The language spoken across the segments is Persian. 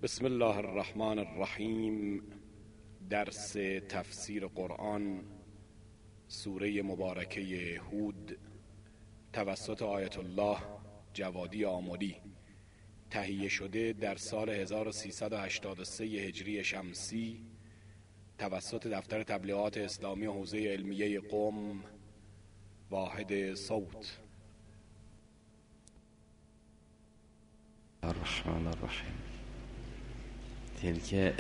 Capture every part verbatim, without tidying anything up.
بسم الله الرحمن الرحیم. درس تفسیر قرآن، سوره مبارکه هود، توسط آیت الله جوادی آملی، تهیه شده در سال هزار و سیصد و هشتاد و سه هجری شمسی توسط دفتر تبلیغات اسلامی حوزه علمیه قم، واحد صوت. الرحمن الرحیم. تلك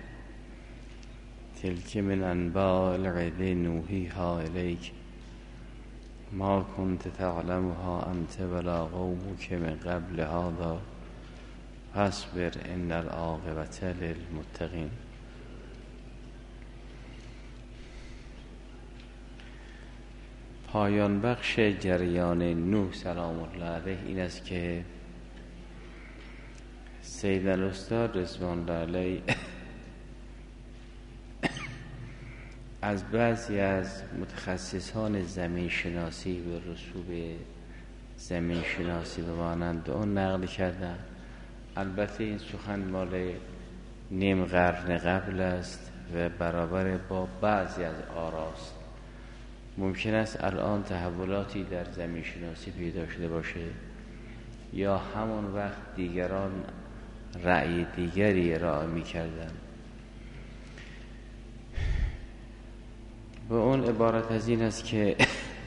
تلك من انباء الغیب نوحیها الیک ما كنت تعلمها انت ولا قومك من قبل هذا فاصبر ان العاقبة للمتقین. پایان بخش جریان نوح سلام الله علیه این است که سید الاستاد رضوان الله علیه از بعضی از متخصصان زمین شناسی و رسوب زمین شناسی به مانند اون نقل کردن. البته این سخن مال نیم قرن قبل است و برابر با بعضی از آراست. ممکن است الان تحولاتی در زمین شناسی پیدا شده باشه یا همون وقت دیگران رأی دیگری ارائه می کردن. به اون عبارت از این است که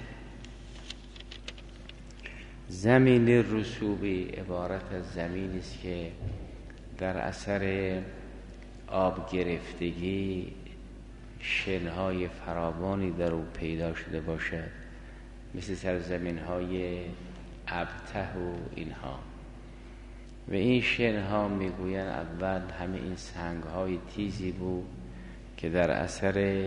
زمین رسوبی عبارت از زمینی است که در اثر آب گرفتگی شنهای فراوانی در او پیدا شده باشد، مثل سرزمین های ابته و اینها. و این شنها میگوین اول همه این سنگ های تیزی بود که در اثر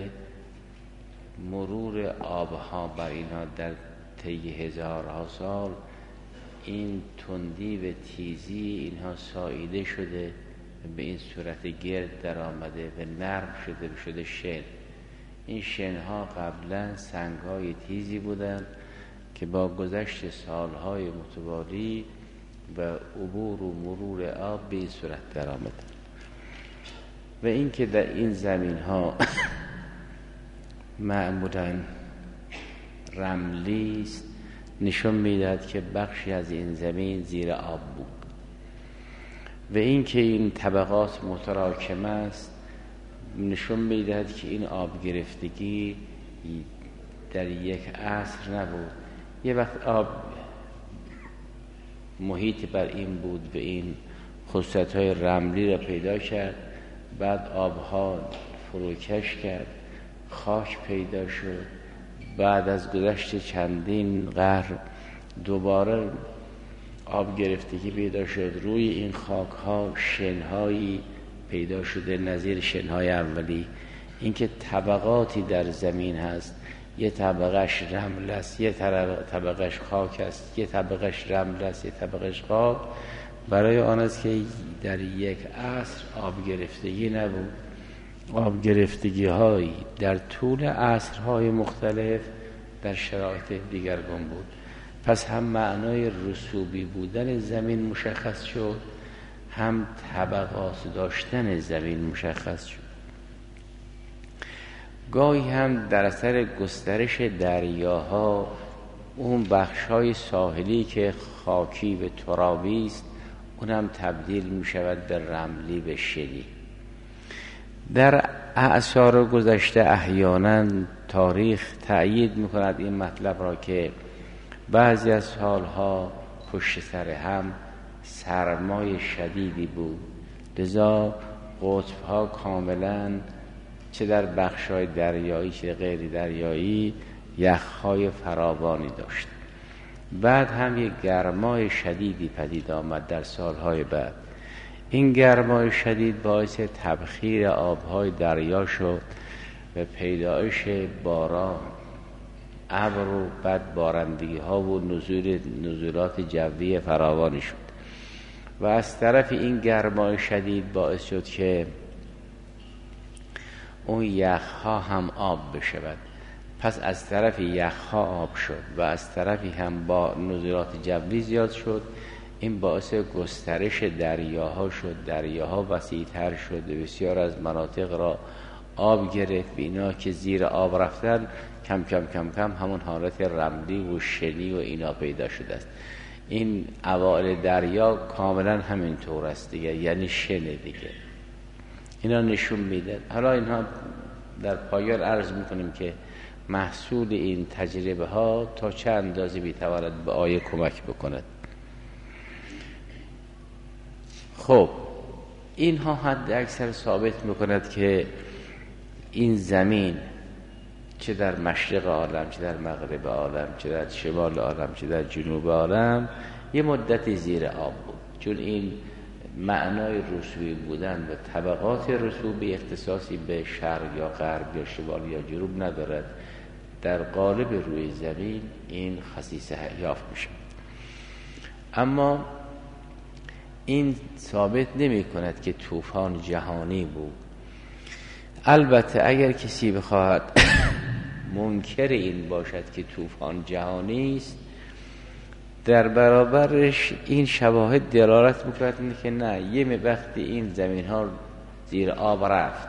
مرور آبها بر اینها در طی هزارها سال این تندی و تیزی اینها ساییده شده و به این صورت گرد در آمده و نرم شده شده شن. این شنها قبلا سنگ های تیزی بودند که با گذشت سالهای متوالی و عبور و مرور آب به این صورت در آمده. و این که در این زمین ها معمولا رملی است نشون میدهد که بخشی از این زمین زیر آب بود. و این که این طبقات متراکم است نشون میدهد که این آب گرفتگی در یک عصر نبود. یه وقت آب محیط بر این بود و این خصوصیت‌های رملی را پیدا کرد، بعد آبها فروکش کرد، خاک پیدا شد، بعد از گذشت چندین قرن دوباره آب گرفتگی پیدا شد. روی این خاک‌ها شن‌هایی پیدا شده نظیر شن‌های اولی. اینکه طبقاتی در زمین هست، یه طبقهش رمل است، یه طبقهش خاک است، یه طبقهش رمل است، یه طبقهش خاک، برای آن است که در یک عصر آب گرفتگی نبود. آب گرفتگی هایی در طول عصرهای مختلف در شرایط دیگرگون بود. پس هم معنای رسوبی بودن زمین مشخص شد، هم طبقات داشتن زمین مشخص شد. گاهی هم در اثر گسترش دریاها اون بخش‌های ساحلی که خاکی و ترابی است اونم تبدیل می شود به رملی و شلی. در اعصار گذشته احیانا تاریخ تأیید می کند این مطلب را که بعضی از سالها پشت سر هم سرمای شدیدی بود، لذا قطب‌ها کاملا چه در بخش‌های دریایی چه غیر دریایی یخ‌های فراوانی داشت. بعد هم یک گرمای شدیدی پدید آمد در سالهای بعد. این گرمای شدید باعث تبخیر آب‌های دریا شد و پیدایش باران، ابر و بعد بارندگی‌ها و نزول نزولات جوی فراوانی شد. و از طرف این گرمای شدید باعث شد که اون یخها هم آب بشود. پس از طرف یخها آب شد و از طرفی هم با نزولات جوی زیاد شد. این باعث گسترش دریاها شد، دریاها وسیع‌تر شد، بسیار از مناطق را آب گرفت. اینا که زیر آب رفتن کم کم کم کم همون حالت رملی و شنی و اینا پیدا شده است. این اوائل دریا کاملا همین طور است دیگه، یعنی شنه دیگه. اینا نشون میده. حالا اینها در پایان عرض میکنیم که محصول این تجربه ها تا چه اندازه میتواند به آیه کمک بکند. خب اینها حد اکثر ثابت میکند که این زمین چه در مشرق عالم، چه در مغرب عالم، چه در شمال عالم، چه در جنوب عالم یه مدتی زیر آب بود، چون این معنای رسوبی بودن و طبقات رسوبی اختصاصی به شرق یا غرب یا شمال یا جنوب ندارد. در قالب روی زمین این خصیصه یافت میشه. اما این ثابت نمی کند که طوفان جهانی بود. البته اگر کسی بخواهد منکر این باشد که طوفان جهانی است، در برابرش این شواهد دلالت میکند که نه، یه وقتی این زمین ها زیر آب رفت.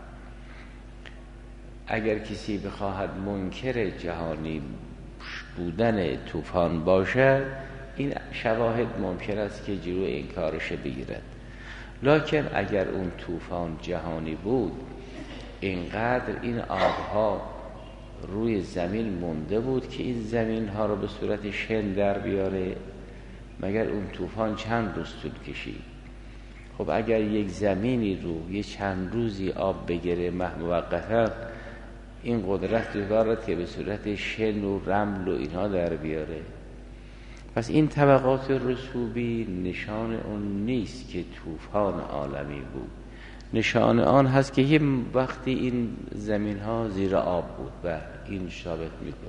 اگر کسی بخواهد منکر جهانی بودن طوفان باشد، این شواهد ممکن است که جلوی این کارش بگیرد. لکن اگر اون طوفان جهانی بود، اینقدر این آبها روی زمین مونده بود که این زمین ها رو به صورت شن در بیاره، مگر اون طوفان چند روز طول کشید؟ خب اگر یک زمینی رو یه چند روزی آب بگیره موقتا، این قدرت دارد که به صورت شن و رمل و اینها در بیاره. پس این طبقات رسوبی نشان اون نیست که طوفان عالمی بود. نشان آن هست که یه وقتی این زمین ها زیر آب بود و این ثابت میکنه.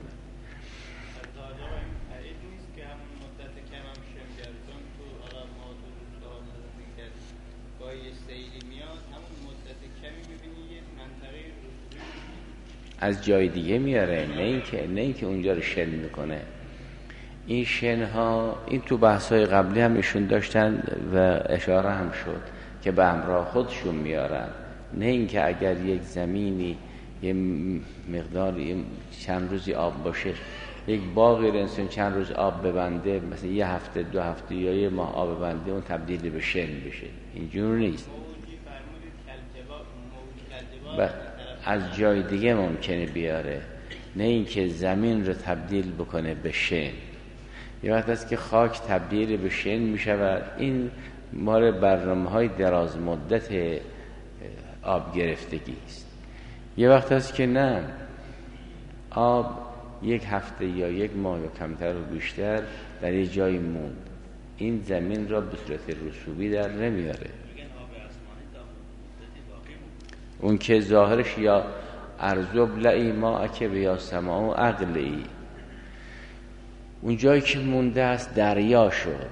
از جای دیگه میاره، نه اینکه نه اینکه اونجا رو شن میکنه. این شن ها این تو بحث های قبلی هم ایشون داشتن و اشاره هم شد که به همراه خودشون میارن. نه اینکه اگر یک زمینی یه مقدار چند روزی آب باشه، یک باغی رو انسان چند روز آب ببنده، مثلا یه هفته دو هفته یا یه ماه آب ببنده، اون تبدیل به شن بشه. اینجور نیست. و از جای دیگه ممکنه بیاره، نه اینکه زمین رو تبدیل بکنه به شن. یه وقت است که خاک تبدیل به شن میشه و این مال برنامه‌های دراز مدت آب گرفتگی است. یه وقت است که نه، آب یک هفته یا یک ماه یا کمتر و بیشتر در یه جای موند، این زمین را به صورت رسوبی در نمیاره. اون که ظاهرش یا ارزب لعی ما اکه یا سماع و عقلی، اون جایی که مونده است دریا شد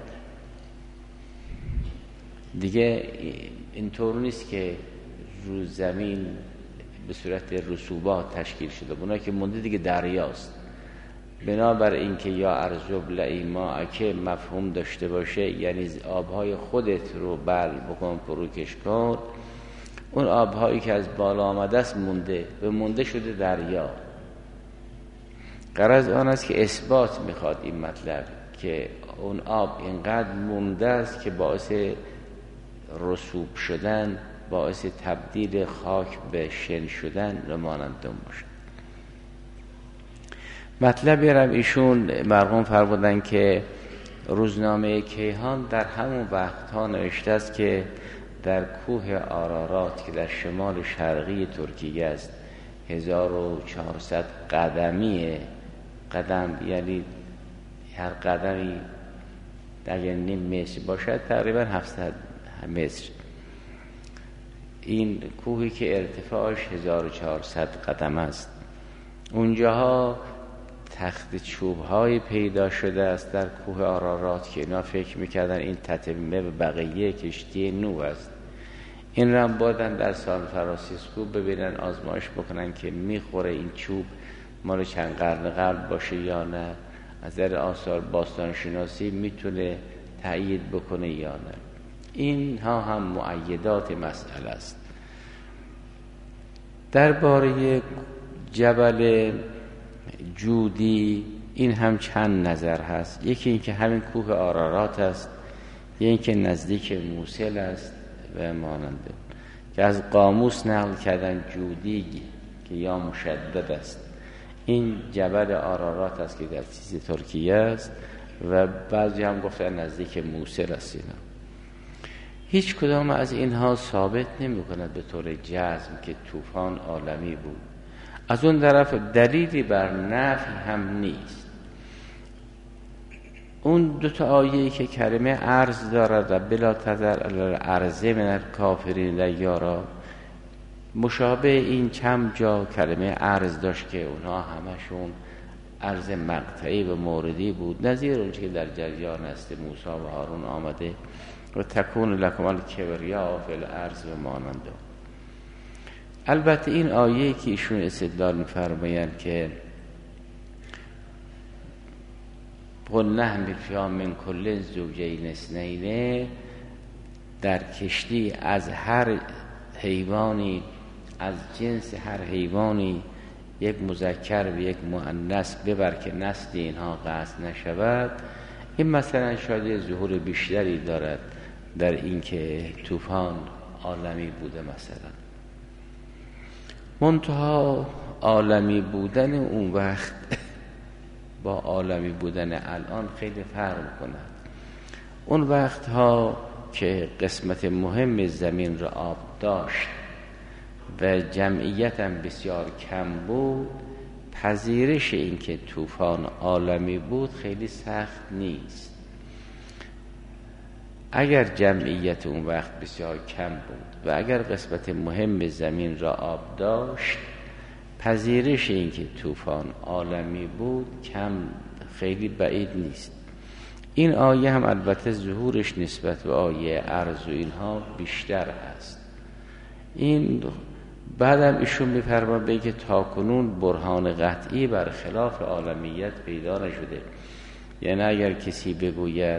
دیگه. اینطور نیست که رو زمین به صورت رسوبات تشکیل شده، اونایی که مونده دیگه دریاست. بنابر این که یا ارزب لعی ما اکه مفهوم داشته باشه، یعنی آبهای خودت رو بل بکن فروکش کن، اون آبهایی که از بالا آمده است مونده به مونده شده دریا. غرض آن است که اثبات میخواد این مطلب که اون آب اینقدر مونده است که باعث رسوب شدن، باعث تبدیل خاک به شن شدن و مانند اون باشه. مطلبی را ایشون مرحوم فرمودن که روزنامه کیهان در همون وقتها نوشته است که در کوه آرارات که در شمال شرقی ترکیه است، هزار و چهارصد قدمیه. قدم یعنی هر قدمی اگر نیم متر باشد تقریبا هفتصد متر. این کوهی که ارتفاعش هزار و چهارصد قدم است، اونجاها تخت چوب‌های پیدا شده است در کوه آرارات که اینا فکر میکردن این تتمه و بقیه کشتی نوح است. این را بردن در سان فرانسیسکو ببینن، آزمایش بکنن که میخوره این چوب مال چند قرن قبل باشه یا نه. از نظر آثار باستانشناسی میتونه تأیید بکنه یا نه. این ها هم مؤیدات مسئله است. درباره جبل جودی این هم چند نظر هست. یکی این که همین کوه آرارات است، یکی این که نزدیک موصل است و ماننده که از قاموس نقل کردن جودی که یا مشدد است. این جبل آرارات است که در چیز ترکیه است و بعضی هم گفتن نزدیک موصل است. اینا هیچ کدام از اینها ثابت نمی کند به طور جزم که طوفان عالمی بود. از اون طرف دلیلی بر نفی هم نیست. اون دو تا آیه‌ای که کلمه ارض دارد و بلا تذر الارض من الکافرین دیارا، مشابه این چند جا کلمه ارض داشت که اونها همشون ارض مقطعی و موردی بود، نظیر اون که در جریان است موسی و هارون آمده و تکون لکم الکبریا فی الارض و ماننده. البته این آیه که ایشون استدلال می‌فرمایند که قل نحمل فیها من کل زوجین اثنین، در کشتی از هر حیوانی، از جنس هر حیوانی یک مذکر و یک مؤنث ببر که نسل اینها قطع نشود. این مثلا شاید ظهور بیشتری دارد در این که طوفان عالمی بوده. مثلا منتها عالمی بودن اون وقت با عالمی بودن الان خیلی فرق کند. اون وقت ها که قسمت مهم زمین را آب داشت و جمعیت هم بسیار کم بود، پذیرش این که طوفان عالمی بود خیلی سخت نیست. اگر جمعیت اون وقت بسیار کم بود و اگر قسمت مهم زمین را آب داشت، پذیرش این که طوفان عالمی بود کم خیلی بعید نیست. این آیه هم البته ظهورش نسبت به آیه ارض و اینها بیشتر است. این بعدم ایشون می‌فرماید به که تاکنون برهان قطعی بر خلاف عالمیت پیدا نشده. یعنی اگر کسی بگوید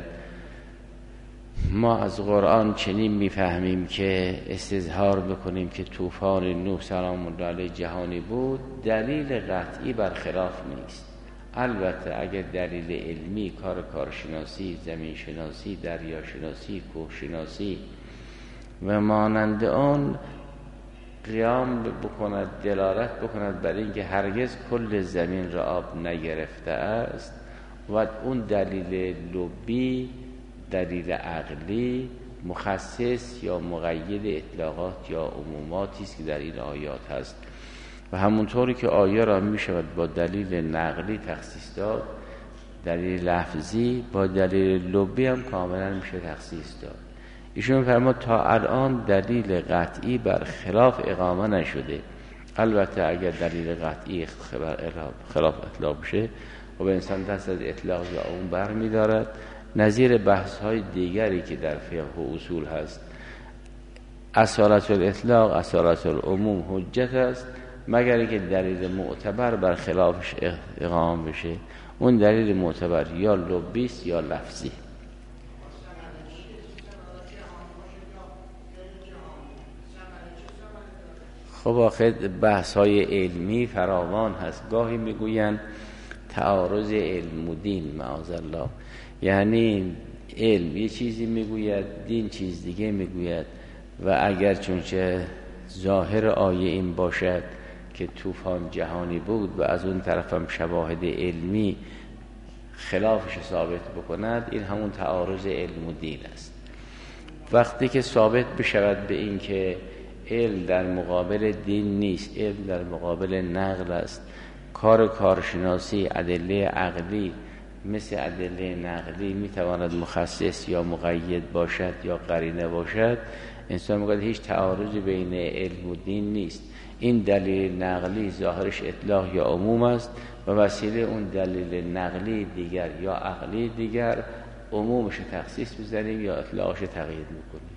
ما از قرآن چنین میفهمیم که استظهار بکنیم که طوفان نوح سلام الله علیه جهانی بود، دلیل قطعی بر خلاف نیست. البته اگر دلیل علمی، کار کارشناسی، زمین شناسی، دریا شناسی، کوه شناسی و مانند آن قیام بکند، دلالت بکند بر اینکه هرگز کل زمین را آب نگرفته است و اون دلیل لبی، دلیل عقلی مخصص یا مقید اطلاقات یا عموماتی است که در این آیات هست و همونطوری که آیه را می شود با دلیل نقلی تخصیص داد، دلیل لفظی با دلیل لبی هم کاملا میشه تخصیص داد. ایشون فرمود تا الان دلیل قطعی بر خلاف اقامه نشده. البته اگر دلیل قطعی خلاف اطلاق بشه و به انسان دست از اطلاق یا اون بر می دارد، نظیر بحث های دیگری که در فقه و اصول هست. اصالت الاطلاق، اصالت العموم حجت است مگر اینکه دلیل معتبر بر خلافش اقامه بشه. اون دلیل معتبر یا لبی است یا لفظی. خب آخه بحث های علمی فراوان هست. گاهی میگوین تعارض علم و دین معاذالله، یعنی علم یه چیزی میگوید، دین چیز دیگه میگوید. و اگر چونچه ظاهر آیه این باشد که طوفان جهانی بود و از اون طرف هم شواهد علمی خلافش ثابت بکند، این همون تعارض علم و دین است. وقتی که ثابت بشود به این که علم در مقابل دین نیست، علم در مقابل نقل است، کار کارشناسی ادله عقلی مثل ادله نقلی میتواند مخصص یا مقید باشد یا قرینه باشد، انسان میگوید هیچ تعارضی بین علم و دین نیست. این دلیل نقلی ظاهرش اطلاق یا عموم است و وسیله اون دلیل نقلی دیگر یا عقلی دیگر عمومش تخصیص بزنیم یا اطلاقش تقیید میکنیم.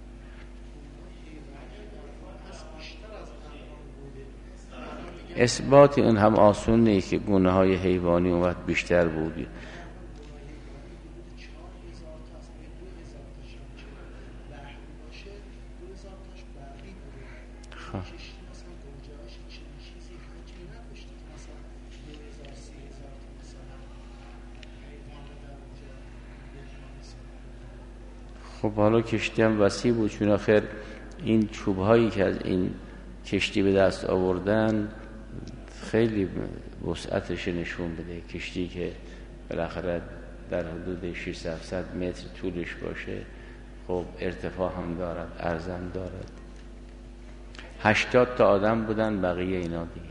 اثبات اون هم آسون نیست که گونه های حیوانی اومد بیشتر بودی. خب حالا کشتی هم وسیع بود، چون آخر این چوب هایی که از این کشتی به دست آوردن خیلی وسعتش نشون بده. کشتی که بالاخره در حدود ششصد هفتصد متر طولش باشه، خب ارتفاع هم دارد، عرض هم دارد. هشتاد تا آدم بودن، بقیه اینا دیگه.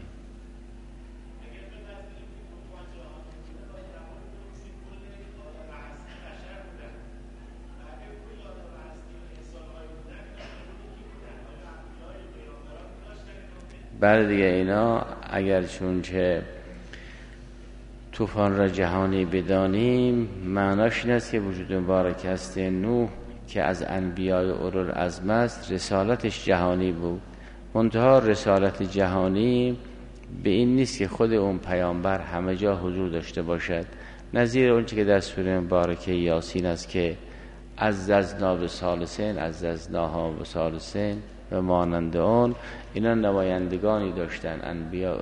بعد دیگه اینا اگر چون که طوفان را جهانی بدانیم، معناش این است که وجود مبارک است نوح که از انبیای اولوالعزم است، رسالتش جهانی بود. منتها رسالت جهانی به این نیست که خود اون پیامبر همه جا حضور داشته باشد. نظیر اون چه که در سوره مبارکه یاسین است که عززنا بثالثین، عززناها بثالثین و مانند اون. اینا نمایندگانی داشتن، انبیا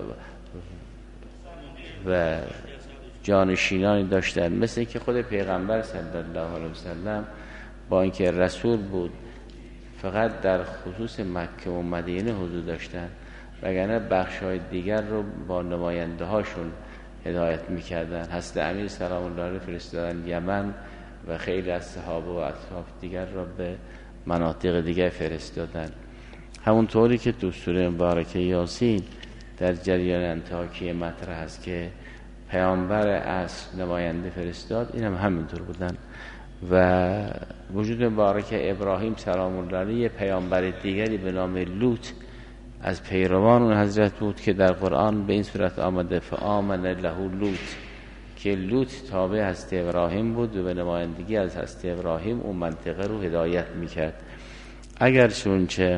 و جانشینانی داشتن، مثل اینکه خود پیغمبر صلی الله علیه وسلم با اینکه رسول بود فقط در خصوص مکه و مدینه حضور داشتن، وگرنه بخش‌های دیگر رو با نماینده هاشون هدایت میکردن. حضرت امیر سلام الله علیه فرستادن یمن و خیلی از صحابه و اطراف دیگر را به مناطق دیگر فرستادن. همونطوری که تو سوره مبارکه یاسین در جریان انطاکیه مطرح هست که پیامبر اصل نماینده فرستاد، این هم همینطور بودن. و وجود مبارک ابراهیم سلام الله علیه پیامبر دیگری به نام لوط از پیروان اون حضرت بود که در قرآن به این صورت آمده فآمن له لوط، که لوط تابع حضرت ابراهیم بود و به نمایندگی از حضرت ابراهیم اون منطقه رو هدایت میکرد. اگر چونچه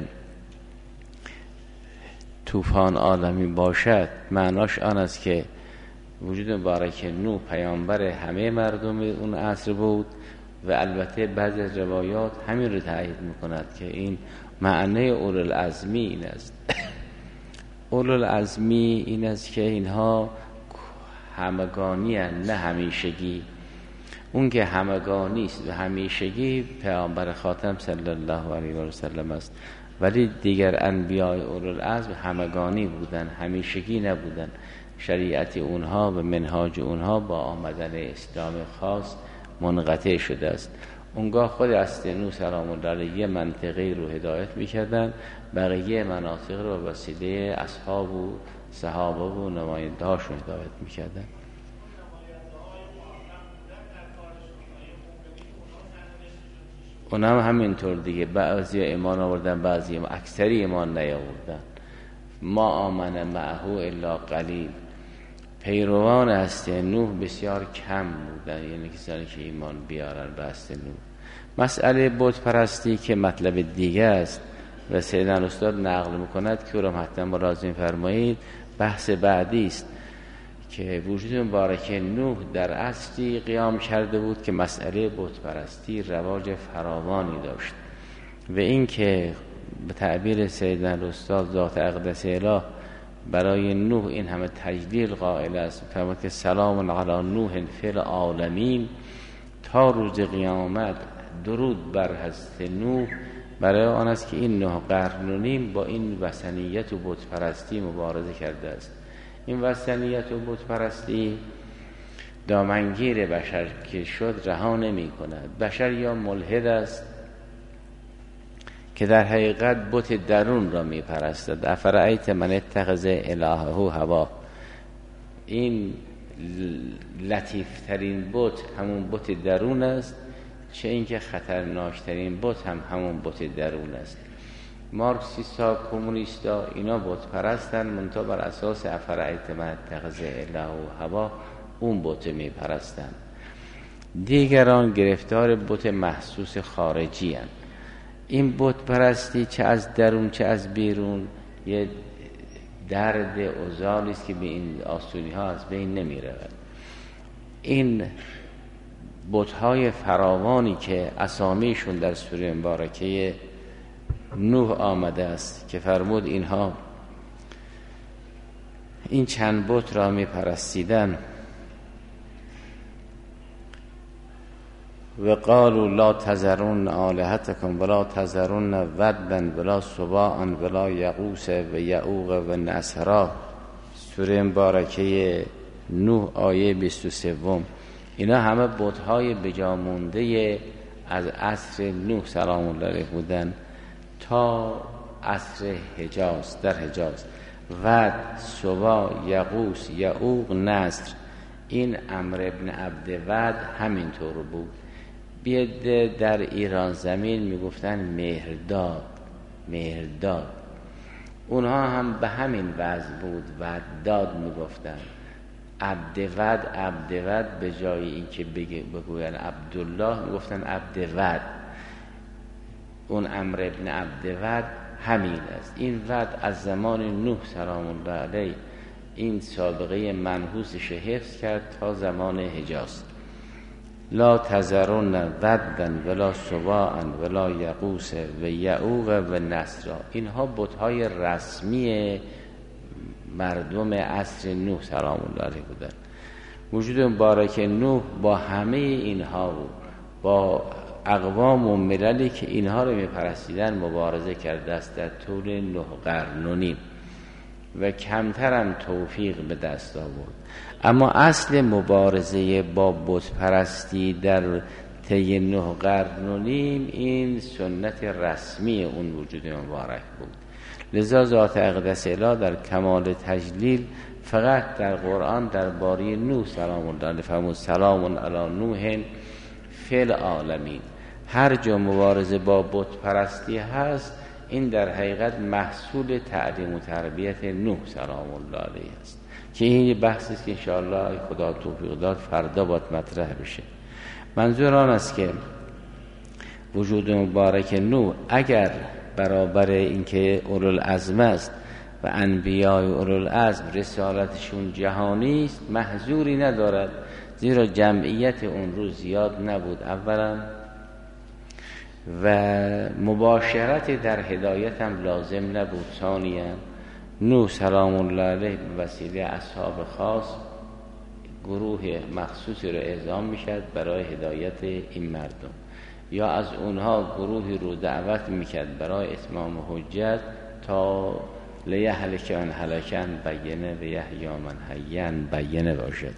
طوفان عالمی باشد، معناش آن است که وجود مبارک نوح پیامبر همه مردم اون عصر بود. و البته بعضی از روایات همین رو تایید میکند که این معنی اولوالعزمی این است. اولوالعزمی این است که اینها همگانی هستند، نه همیشگی. اون که همگانی است و همیشگی پیامبر خاتم صلی الله علیه و سلم است، ولی دیگر انبیاء اولوالعزم همگانی بودن، همیشگی نبودن. شریعت اونها و منهاج اونها با آمدن اسلام خاص منقطع شده است. اونگاه خود حضرت نوح سلام الله علیه یه منطقه رو هدایت میکردن، بقیه مناطق رو به وسیله اصحاب و صحابه و نماینده هاشون هدایت میکردن. اونم همینطور دیگه، بعضی ایمان آوردن، بعضی اکثری ایمان نیاوردن. ما آمن معه الا قلیل. پیروان هست نوح بسیار کم بودن، یعنی کسانی که ایمان بیارن به هست نوح. مسئله بت پرستی که مطلب دیگه است و سیدنا استاد نقل میکند که او را حتما مراجعه فرمایید، بحث بعدی است که وجود مبارک نوح در اصلی قیام کرده بود که مسئله بت پرستی رواج فراوانی داشت و این که به تعبیر سیدنا استاد ذات اقدس اله برای نوح این همه تجلیل قائل است. فرمود که سلام علی نوح فی العالمین، تا روز قیامت درود بر حضرت نوح، برای آن است که این نه قرن و نیم با این وثنیت و بت پرستی مبارزه کرده است. این وثنیت و بت پرستی دامنگیر بشر که شد رها نمی کند. بشر یا ملحد است که در حقیقت بت درون را می پرستد. افرأیت من اتخذ الهه هوا. این لطیفترین بت همون بت درون است، چه اینکه خطرناکترین بت هم همون بت درون است. مارکسیستا، کمونیستا اینا بت پرستن، منتها بر اساس افرأیت من اتخذ الهه هوا اون بت می پرستن. دیگران گرفتار بت محسوس خارجی هستند. این بت پرستی چه از درون چه از بیرون یه درد اوزالی است که به این آسونی ها از بین نمی رود. این بت های فراوانی که اسامیشون در سوره مبارکه نوح آمده است که فرمود اینها این چند بت را می پرستیدن، و قالوا لا تذرون آلهتکم ولا تذرون ودا ولا سواعا ولا یغوث و یعوق و نسرا. سوره مبارکه نوح آیه بیست و سه. اینا همه بت‌های بجا مونده از عصر نوح سلام الله علیه بودن تا عصر حجاز. در حجاز ود، سوا، یغوث، یعوق، نصر، این عمرو ابن عبد ود همینطور بود. بیاد در ایران زمین میگفتن مهرداد، مهرداد. اونها هم به همین وضع بود، وداد میگفتن. عبدود، عبدود به جای اینکه بگوین عبدالله میگفتن عبدود. اون عمرو ابن عبدود همین است. این ود از زمان نوح سلام الله علیه این سابقه منحوسش حفظ کرد تا زمان حجاز. لا تذرون ودن ولا سواعا ولا یغوث و یعوق و نسرا. اینها بت‌های رسمی مردم عصر نوح سلام الله علیه بودن. وجود مبارک نوح با همه اینها بود، با اقوام و مللی که اینها رو میپرستیدن مبارزه کرده است در طول نه قرن و نیم و کمترم توفیق به دست آورد. اما اصل مبارزه با بت پرستی در طی نه قرن و نیم این سنت رسمی اون وجود مبارک بود. لذا ذات اقدس اله در کمال تجلیل فقط در قرآن در باره نوح سلام الله علیه فرمود سلام علی نوح فی العالمین. هر جا مبارزه با بت پرستی هست این در حقیقت محصول تعلیم و تربیت نوح سلام الله علیه است که این بحثی است که انشاءالله خدا توفیق داد فردا باید مطرح بشه. منظور آن است که وجود مبارک نوح اگر برابر اینکه اولوالعزم است و انبیای اولوالعزم رسالتشون جهانی است محظوری ندارد، زیرا جمعیت اون روز زیاد نبود اولا و مباشرت در هدایت هم لازم نبود. ثانیا نوح سلام الله علیه به وسیله اصحاب خاص گروه مخصوصی رو اعزام میشد برای هدایت این مردم، یا از اونها گروهی رو دعوت میکرد برای اتمام حجت تا لیهلک من هلکن بینه و یحیی من حیین بینه باشد.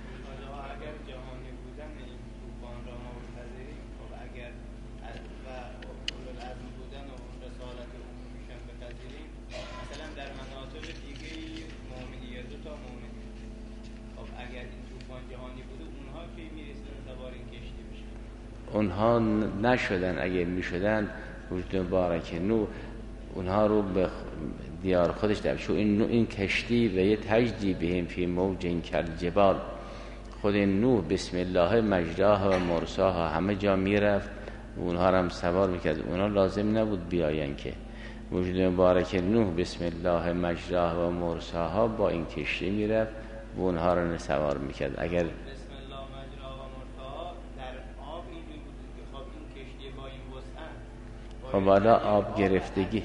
اونها نشدن، اگه میشدن وجود مبارک نوح اونها رو به دیار خودش در شو این این کشتی و یه تجدی بهم فی موج کالجبال. خود نوح بسم الله مجراها و مرساها همه جا میرفت و اونها رو هم سوار میکرد. اونها لازم نبود بیاین که وجود مبارک نوح بسم الله مجراها و مرساها با این کشتی میرفت و اونها رو سوار میکرد. اگر خب حالا آب گرفتگی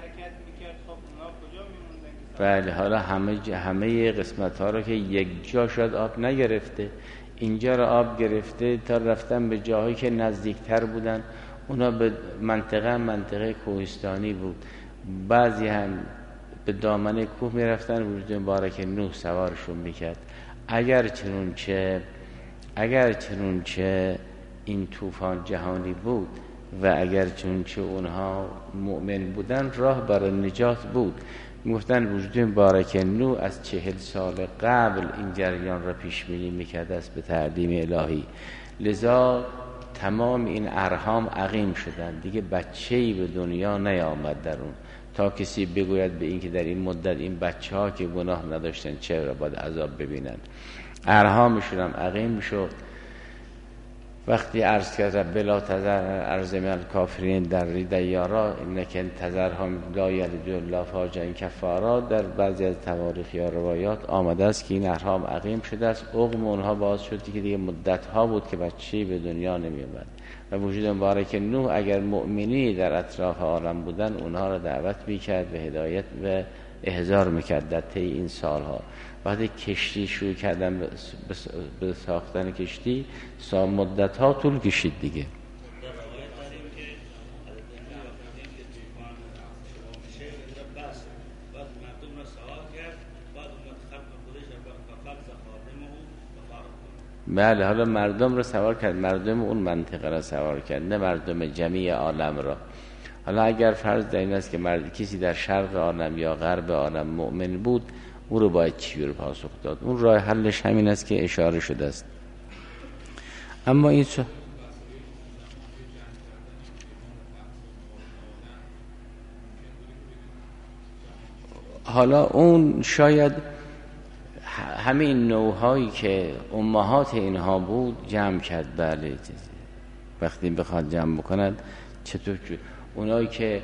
بله حالا همه همه قسمت ها رو که یک جا شد آب نگرفته، اینجا رو آب گرفته تا رفتن به جاهایی که نزدیکتر بودن. اونا به منطقه منطقه کوهستانی بود، بعضی هم به دامنه کوه می رفتن. وجود مبارک نوح سوارشون میکرد. اگر چنونچه اگر چنونچه این طوفان جهانی بود و اگر چونچه اونها مؤمن بودن راه برای نجات بود. میگفتن وجود مبارک نوح از چهل سال قبل این جریان را پیش بینی میکرده است به تعلیم الهی، لذا تمام این ارحام عقیم شدن، دیگه بچه‌ای به دنیا نیامد در اون تا کسی بگوید به این که در این مدت این بچه ها که گناه نداشتن چرا باید عذاب ببینن. ارحامشون هم عقیم شد. وقتی عرض کرد بلا تذر ارض من الکافرین در دیارا اینکه تذر هم لا یلد الا فاجعا کفارا، در بعضی از تواریخ یا روایات آمده است که این ارحام عقیم شده است. عقم اونها باز شد که دیگه مدت ها بود که بچه‌ای به دنیا نمی آمد و وجود مبارک نوح اگر مؤمنی در اطراف عالم بودن اونها را دعوت میکرد به هدایت و احضار میکرد در طی این سالها. وقتی کشتی شروع کردن به ساختن کشتی، سا مدت ها طول کشید دیگه. بله، حالا مردم رو سوار کرد، مردم اون منطقه رو سوار کرد، نه مردم جمعی عالم را. حالا اگر فرض در این است که مرد کسی در شرق عالم یا غرب عالم مؤمن بود، او رو باید چی رو پاسخ داد؟ اون راه حلش همین است که اشاره شده است. اما این چه؟ حالا اون شاید همین نوعهایی که امهات اینها بود جمع کرد. بله، وقتی بخواد جمع بکند چطور اونایی که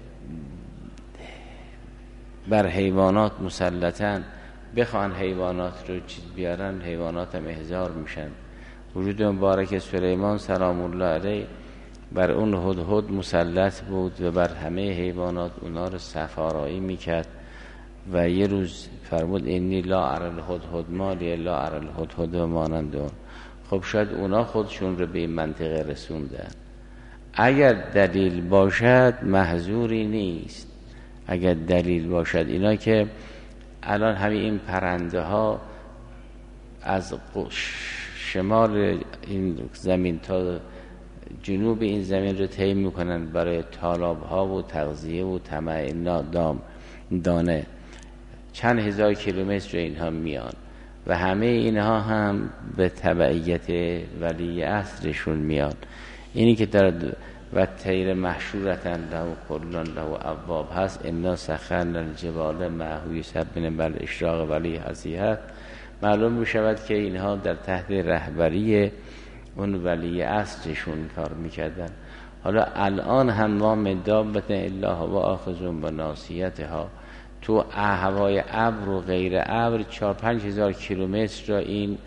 بر حیوانات مسلطن بخوان حیوانات رو چیز بیارن، حیوانات هم احضار میشن. وجود مبارک سلیمان سلام الله علیه بر اون هدهد مسلط بود و بر همه حیوانات اونا رو سفارایی میکرد و یه روز فرمود انی لا اری الهدهد مالی لا اری الهدهد و مانند اون. خب شاید اونا خودشون رو به این منطقه رسوندن. اگر دلیل باشد محظوری نیست. اگر دلیل باشد، اینا که الان همین این پرنده ها از شمال این زمین تا جنوب این زمین رو طی میکنن برای طالاب ها و تغذیه و طمع دام دانه، چند هزار کیلومتر اینها میان و همه اینها هم به تبعیت ولی عصرشون میان. اینی که در و طیر محشورتن له کلان له ابواب هست، انا سخرنا الجبال معه یسبحن بالاشراق والعشیة، معلوم میشود که اینها در تحت رهبری اون ولی عصرشون کار میکردن. حالا الان هم ما دابة الا هو آخذ بناصیتها، تو هوای ابر و غیر ابر چهار پنج هزار کیلومتر را این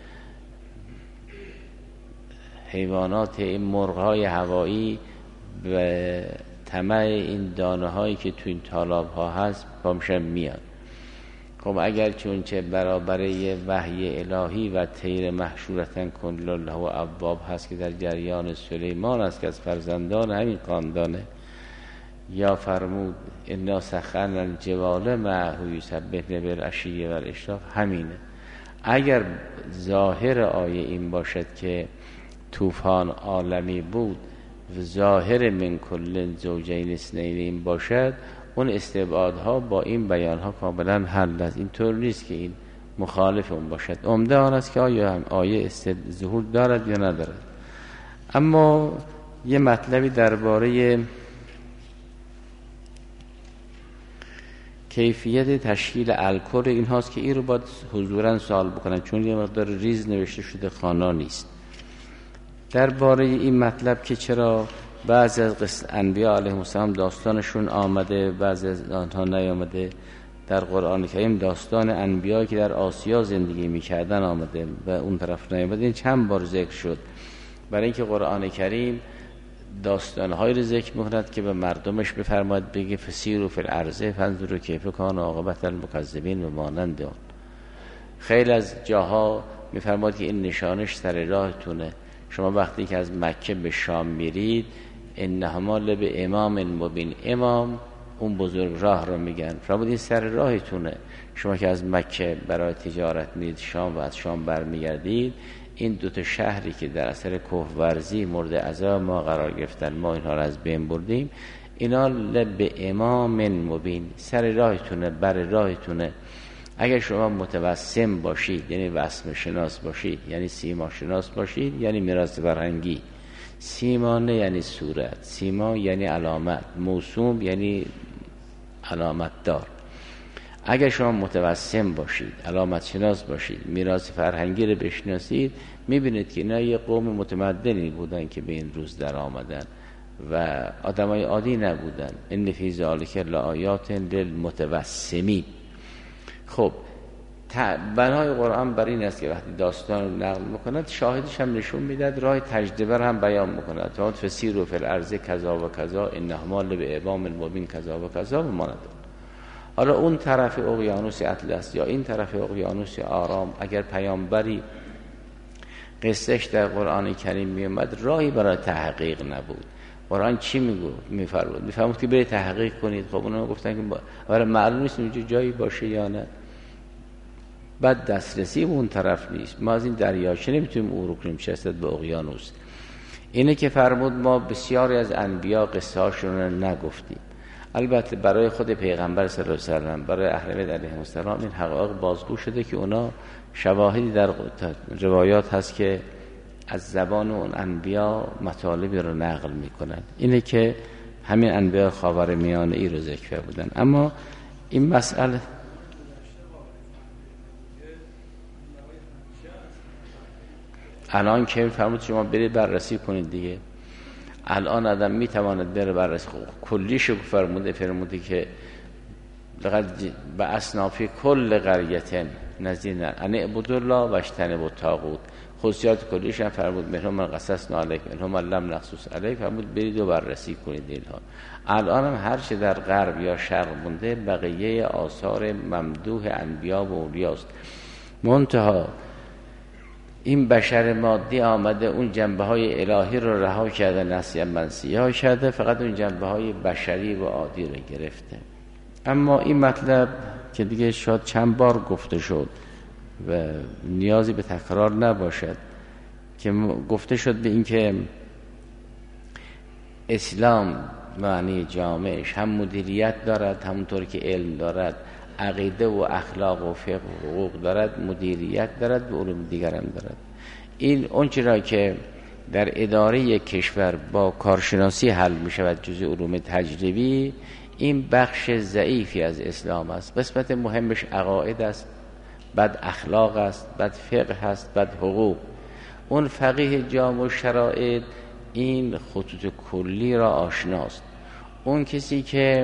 حیوانات، این مرغ‌های هوایی به طمع این دانه هایی که تو این طالاب ها هست پامشن میان. خب اگر چون چه برابره وحی الهی و طیر محشورتن کل له ابواب هست که در جریان سلیمان است که از فرزندان همین خاندانه، یا فرمود انا سخرنا الجبال معه یسبحن بالعشی والاشراق، همینه. اگر ظاهر آیه این باشد که طوفان عالمی بود و ظاهر من کل زوجین اثنین این باشد، اون استبعادها با این بیانها کاملا حل است. اینطور نیست که این مخالف اون باشد. عمده آن است که آیا هم آیه ظهور دارد یا ندارد. اما یه مطلبی درباره کیفیت تشکیل الکل این هاست که این رو باید حضوراً سوال بکنن، چون یه مقدار ریز نوشته شده، خوانا نیست. درباره این مطلب که چرا بعضی از قصه انبیاء علیهم السلام داستانشون آمده، بعضی از آنها نیامده، در قرآن کریم داستان انبیاء که در آسیا زندگی میکردن آمده و اون طرف نیامده، این چند بار ذکر شد. برای اینکه قرآن کریم داستان‌هایی رو ذکر می‌کند که به مردمش بفرماید بگه فسیروا فی الارض فانظروا کیف کان عاقبة المکذبین و مانند اون. خیلی از جاها می‌فرماید که این نشانش سر راهتونه. شما وقتی که از مکه به شام میرید، انهما لب امام مبین، امام اون بزرگ راه رو میگن، فرمود این سر راهتونه. شما که از مکه برای تجارت میرید شام و از شام برمیگردید، این دو تا شهری که در اثر کهورزی مورد عذاب ما قرار گرفتن، ما اینها رو از بین بردیم، اینا لب امام مبین، سر راهتونه، بر راهتونه. اگر شما متوسم باشید، یعنی وسم شناس باشید، یعنی سیما شناس باشید، یعنی میراث فرهنگی. سیما نه یعنی صورت، سیما یعنی علامت، موسوم یعنی علامت دار. اگر شما متوسم باشید، علامت شناس باشید، میراث فرهنگی رو بشناسید، میبینید که اینا یه قوم متمدنی بودن که به این روز در آمدن و آدمای عادی نبودن. ان فی ذلک لآیات للمتوسمین. خب بنای قرآن بر این است که وقتی داستان رو نقل میکند، شاهدش هم نشون میداد، راه تجربه هم بیان میکند. تا فسیروا فی الارض کذا و کذا انهما لب امام مبین کذا و کذا و مانند. حالا اون طرف اقیانوس اطلس یا این طرف اقیانوس آرام، اگر پیامبری قصهش در قرآن کریم می اومد راهی برای تحقیق نبود. قرآن چی میگو میفرمود؟ میفرمود که برید تحقیق کنید. خب اونا گفتن که برای معلوم نیست اونجا جایی باشه یا نه، بعد دسترسی اون طرف نیست، ما از این دریاچه نمیتونیم عبور کنیم چه رسد به اقیانوس. اینه که فرمود ما بسیاری از انبیا قصه هاشون رو نگفتیم. البته برای خود پیغمبر صلی الله علیه و سلم، برای اهل بیت علیهم السلام این حقایق بازگو شده که اونا شواهدی در روایات هست که از زبان اون انبیا مطالبی رو نقل میکنن. اینه که همین انبیا خاورمیانه ای رو ذکر بودن. اما این مسئله الان که فرمود شما برید بررسی کنید دیگه، الان آدم میتواند بره بررسی. کلیشو فرموده فرموده که لقد به اصنافی کل قریه نذیر ان اعبدوا الله واجتنبوا الطاغوت. خصوصیات کلیش هم فرمود منهم من قصصنا علیک منهم من لم نقصص علیک، فرمود برید و بررسی کنید اینها. الان هم هر چه در غرب یا شرق مونده بقیه آثار ممدوح انبیا و اولیاست. منتها این بشر مادی آمده اون جنبه های الهی رو رها کرده، نسیان منسیها کرده، فقط اون جنبه های بشری و عادی رو گرفته. اما این مطلب که دیگه شاید چند بار گفته شد و نیازی به تکرار نباشد که گفته شد به این که اسلام معنی جامعش هم مدیریت دارد، همونطور که علم دارد، عقیده و اخلاق و فقه و حقوق دارد، مدیریت دارد و علوم دیگر هم دارد. این اون چرا که در اداره یک کشور با کارشناسی حل می شود جزء علوم تجربی، این بخش ضعیفی از اسلام است. قسمت مهمش عقاید است، بعد اخلاق است، بعد فقه است، بعد حقوق. اون فقیه جامع و شرائط این خطوط کلی را آشناست. اون کسی که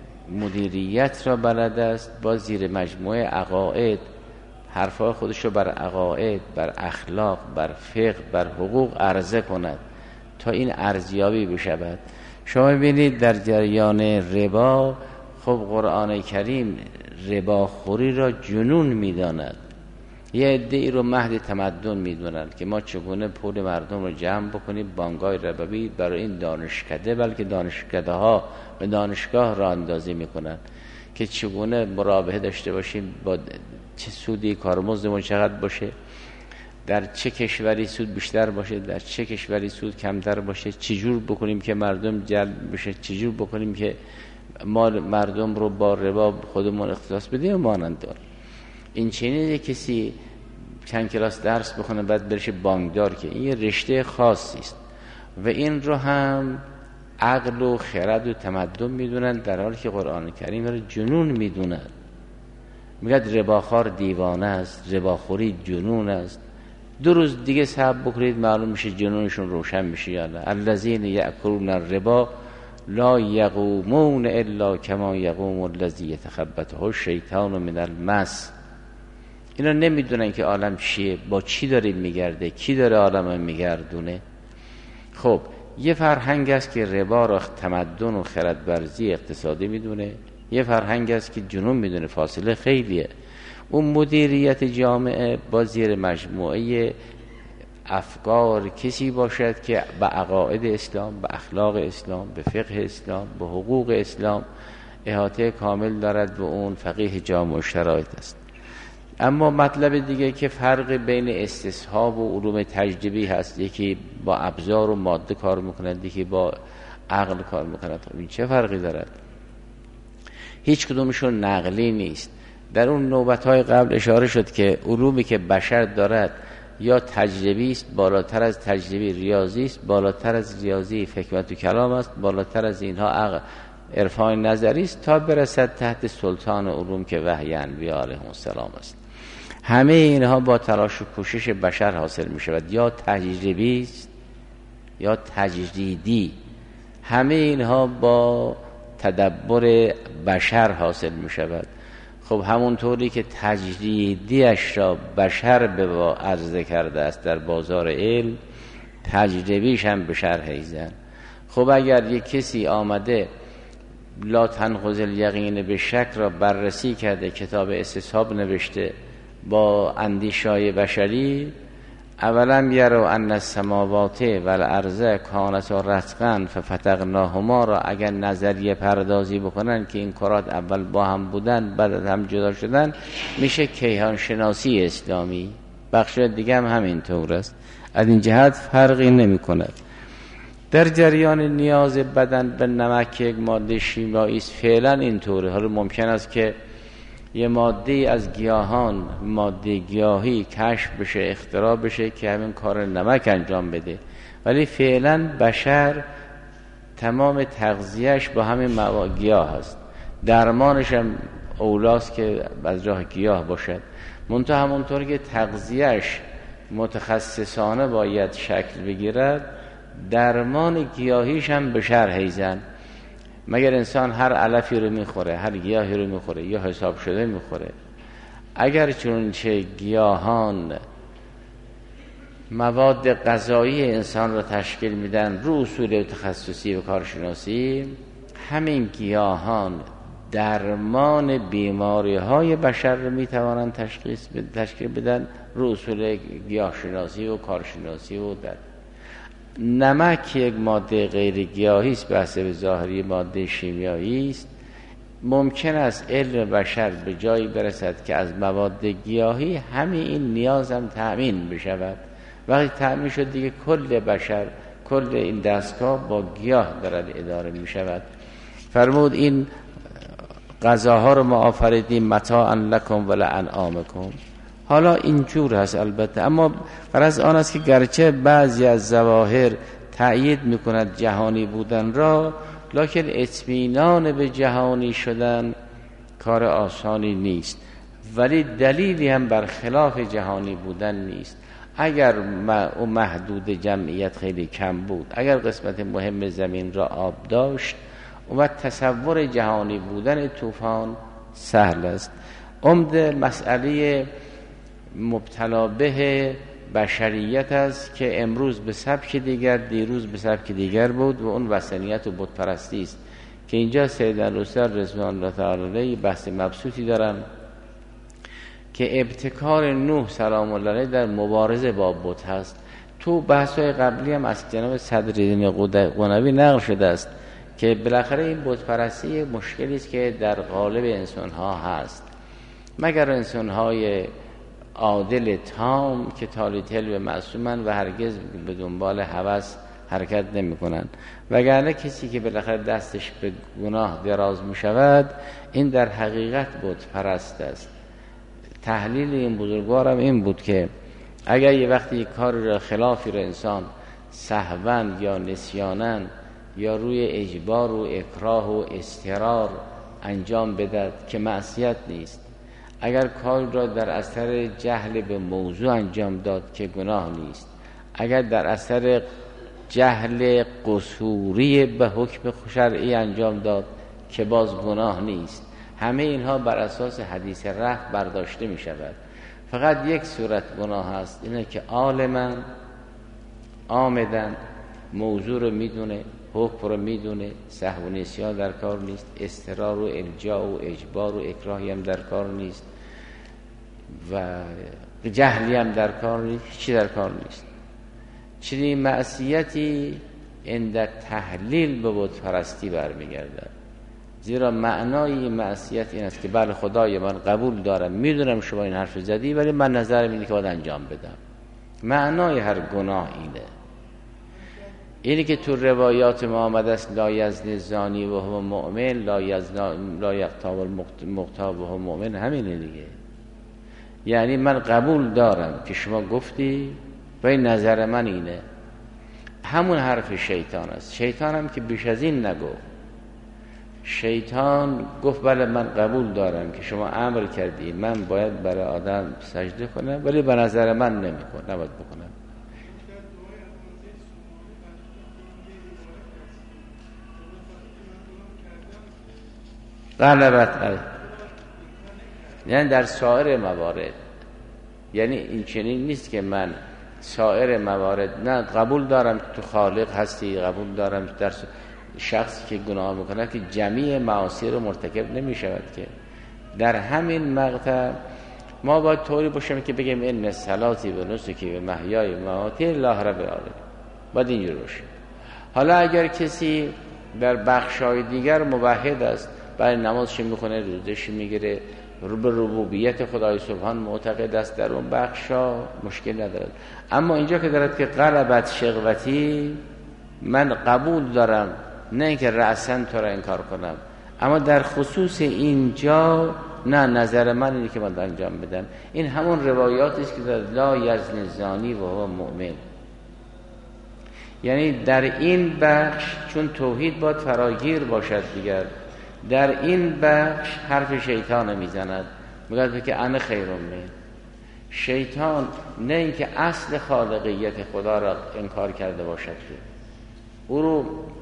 مدیریت را بلد است با زیر مجموعه عقاید حرفای خودش رو بر عقاید، بر اخلاق، بر فقه، بر حقوق عرضه کند تا این ارزیابی بشود. شما ببینید در جریان ربا، خب قرآن کریم رباخوری را جنون میداند. یه عده‌ای رو مهد تمدن میدونند که ما چگونه پول مردم رو جمع بکنیم بانگای ربوی برای این دانشکده، بلکه دانشکده ها به دانشگاه را اندازی میکنن که چگونه مرابحه داشته باشیم با چه سودی، کارمزدمون چقدر باشه، در چه کشوری سود بیشتر باشه، در چه کشوری سود کمتر باشه، چجور بکنیم که مردم جلب بشه، چجور بکنیم که ما مردم رو با ربا خودمون اختصاص بدیم و مانند دار. این چنینه کسی چند کلاس درس بخونه بعد برشه بانکدار، که این یه رشته خاصی است و این رو هم عقل و خرد و تمدن میدونن، در حالی که قرآن کریم رو جنون میدونن. میگه رباخوار دیوانه است، رباخوری جنون است. دو روز دیگه صبر بکنید معلوم میشه جنونشون روشن میشه یا نه. الذین یأکلون الربا لا یقومون الا کما یقوم الذی یتخبطه الشیطان من المس. اینا نمیدونن که عالم چیه، با چی داره میگرده، کی داره عالم میگردونه. خب یه فرهنگ است که ربا را تمدن و خردورزی اقتصادی میدونه، یه فرهنگ است که جنون میدونه، فاصله خیلیه. اون مدیریت جامعه با زیر مجموعه افکار کسی باشد که به عقاید اسلام، به اخلاق اسلام، به فقه اسلام، به حقوق اسلام احاطه کامل دارد و اون فقیه جامع و شرایط است. اما مطلب دیگه که فرق بین استصحاب و علوم تجربی هست، یکی با ابزار و ماده کار میکنند، یکی با عقل کار میکنند. این چه فرقی دارد؟ هیچ کدومشون نقلی نیست. در اون نوبت‌های قبل اشاره شد که علومی که بشر دارد یا تجربی است، بالاتر از تجربی ریاضی است، بالاتر از ریاضی حکمت و کلام است، بالاتر از اینها عقل عرفان نظری است، تا برسد تحت سلطان علوم که وحی انبیاء علیهم السلام است. همه اینها با تلاش و کوشش بشر حاصل می شود، یا تجربی است یا تجریدی. همه اینها با تدبر بشر حاصل می شود. خب همونطوری که تجریدیش را بشر به با عرضه کرده است در بازار علم، تجربیش هم بشر هیزن. خب اگر یک کسی آمده لا تنقض الیقین به شک را بررسی کرده، کتاب استصحاب نوشته با اندیشای بشری. اولم یرو ان السماوات والارض کانتا رتقا ففتقناهما را اگر نظریه پردازی بکنن که این کرات اول با هم بودن بعد از هم جدا شدن، میشه کیهان شناسی اسلامی. بخش دیگه هم همینطور است، از این جهت فرقی نمی کند. در جریان نیاز بدن به نمک یک ماده شیمیایی است، فعلا اینطوره. حالا ممکن است که یه ماده از گیاهان، ماده گیاهی کشف بشه، اختراع بشه که همین کار نمک انجام بده، ولی فعلا بشر تمام تغذیهش با همین مواد گیاه هست. درمانش هم اولاست که از راه گیاه باشد، منتها همونطور که تغذیهش متخصصانه باید شکل بگیرد، درمان گیاهیش هم به شرح ایزن. مگر انسان هر علفی رو میخوره، هر گیاهی رو میخوره یا حساب شده میخوره؟ اگر چنانچه گیاهان مواد غذایی انسان رو تشکیل میدن رو اصول تخصصی و کارشناسی، همین گیاهان درمان بیماری های بشر رو میتوانند تشخیص تشکیل بدن رو اصول گیاهشناسی و کارشناسی و در نمک یک ماده غیر گیاهی است، به حسب ظاهری ماده شیمیایی است. ممکن است علم بشر به جایی برسد که از مواد گیاهی همین این نیاز هم تأمین بشود. وقتی تأمین شد دیگه کل بشر، کل این دستگاه با گیاه دارد اداره می شود. فرمود این غذاها رو ما آفریدیم متاعا لکم و لانعامکم. حالا اینجور هست البته، اما غرض آن است که گرچه بعضی از ظواهر تأیید میکند جهانی بودن را، لکن اطمینان به جهانی شدن کار آسانی نیست، ولی دلیلی هم بر خلاف جهانی بودن نیست. اگر اون محدود جمعیت خیلی کم بود، اگر قسمت مهم زمین را آب داشت، اون وقت تصور جهانی بودن طوفان سهل است. عمده مسئله مبتلا به بشریت است که امروز به سبک دیگر، دیروز به سبک دیگر بود، و اون وثنیت و بت پرستی است که اینجا سید الرسل رضوان الله تعالی علیه بحث مبسوطی دارم که ابتکار نوح سلام الله علیه در مبارزه با بت هست. تو بحث‌های قبلی هم از جناب صدرالدین قنوی نقل شده است که بالاخره این بت پرستی مشکلی است که در قالب انسان ها هست، مگر انسان های عادل تام که تالیتل به معصومن و هرگز به دنبال هوس حرکت نمی کنند. وگرنه کسی که بالاخره دستش به گناه دراز می شود، این در حقیقت بت پرست است. تحلیل این بزرگوارم این بود که اگر یه وقتی کار را خلافی را انسان سهواً یا نسیاناً یا روی اجبار و اکراه و اضطرار انجام بدهد که معصیت نیست، اگر کار را در اثر جهل به موضوع انجام داد که گناه نیست، اگر در اثر جهل قصوری به حکم شرعی انجام داد که باز گناه نیست، همه اینها بر اساس حدیث رفع برداشته می شود. فقط یک صورت گناه هست، اینه که عالماً عامداً موضوع رو میدونه، حکم رو میدونه، سهو و نسیان در کار نیست، اضطرار و الجا و اجبار و اکراهی هم در کار نیست و جهلی هم در کار نیست، چی در کار نیست. چنین معصیتی عند تحلیل به بت پرستی برمیگردد، زیرا معنای معصیت این است که بله خدای من قبول دارم، میدونم شما این حرف زدی، ولی من نظرم اینه که باید انجام بدم. معنای هر گناه اینه. اینی که تو روایات ما آمده است لا یزنی زانی و هو مؤمن، لا یزنا لا یغتاب المغتاب و هو مؤمن، همینه دیگه. یعنی من قبول دارم که شما گفتی و این نظر من اینه. همون حرف شیطان است. شیطان هم که بیش از این نگفت. شیطان گفت بله من قبول دارم که شما امر کردی من باید برای آدم سجده کنم، ولی به نظر من نمیکنم، نباید بکنم. غلبت علیه، یعنی در سایر موارد، یعنی این چنین نیست که من سایر موارد نه قبول دارم تو خالق هستی، قبول دارم در س... شخصی که گناه میکنه که جمیع معاصی رو مرتکب نمیشود که در همین مقطع ما باید طوری باشیم که بگیم ان صلاتی و نسکی و محیای و مماتی لله رب العالمین، باید اینجور باشیم. حالا اگر کسی در بخشای دیگر موحد است، برای نمازش میخونه، روزش میگیره، به ربوبیت خدای سبحان معتقد است، در اون بخشا مشکل ندارد. اما اینجا که دارد که غلبت شقوتی، من قبول دارم، نه اینکه رأساً تو را انکار کنم، اما در خصوص اینجا نه، نظر من اینه که من انجام بدم. این همون روایاتی است که دارد لا یزنی زانی و هو مؤمن. یعنی در این بخش چون توحید باید فراگیر باشد دیگر، در این بخش حرف شیطان میزند، میگه که انا خیر منه. شیطان نه اینکه اصل خالقیت خدا را انکار کرده باشد که او رو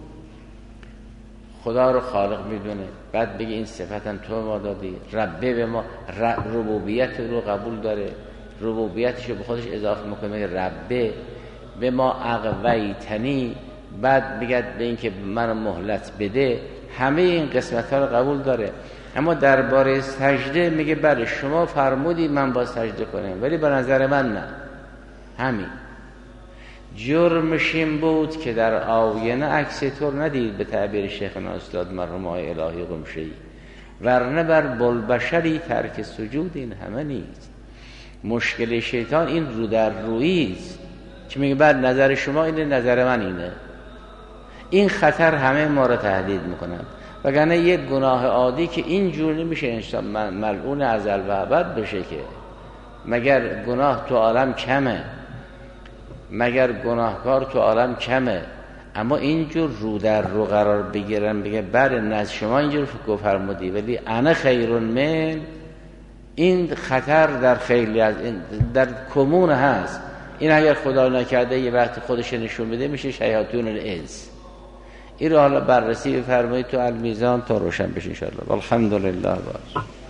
خدا رو خالق میدونه، بعد بگه این صفتن تو ما دادی، ربه به ما، ربوبیت رو قبول داره، ربوبیتش رو به خودش اضافه میکنه، ربه به ما اقویتنی، بعد بگه به این که من مهلت بده. همه این قسمت ها رو قبول داره. اما درباره سجده میگه بله شما فرمودی من با سجده کنم، ولی به نظر من نه. همین جرمش این بود که در آینه عکس طور ندید، به تعبیر شیخنا استاد مرحوم آقای الهی قمشه‌ای، ورنه بر بلبشری ترک سجود این همه نیست. مشکل شیطان این رو در رویی است که میگه بعد نظر شما اینه، نظر من اینه. این خطر همه ما را تهدید میکنن، وگرنه یک گناه عادی که اینجور نمیشه انسان ملعون ازل و ابد بشه که، مگر گناه تو عالم کمه، مگر گناهکار تو عالم کمه، اما اینجور رو در رو قرار بگیرن بگه بله نزد شما اینجور فکر فرمودی ولی انا خیر من، این خطر در خیلی از این در کمون هست. این اگر خدا نکرده یه وقت خودش نشون بده میشه شیاطین الانس. این رو حالا بررسی بفرمایید تو المیزان تا روشن بشه ان شاء الله. الحمدلله.